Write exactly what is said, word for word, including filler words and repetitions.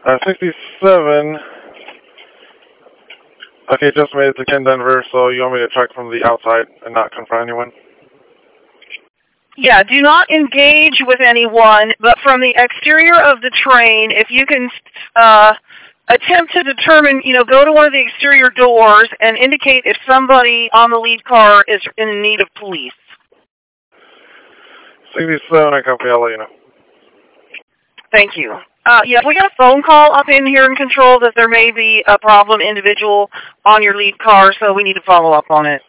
Uh, sixty-seven. Okay, just made it to Ken Denver, so you want me to check from the outside and not confront anyone? Yeah, do not engage with anyone, but from the exterior of the train, if you can uh, attempt to determine, you know, go to one of the exterior doors and indicate if somebody on the lead car is in need of police. sixty-seven, I copy, I'll let you know. Thank you. Uh, yeah, we got a phone call up in here in control that there may be a problem individual on your lead car, so we need to follow up on it.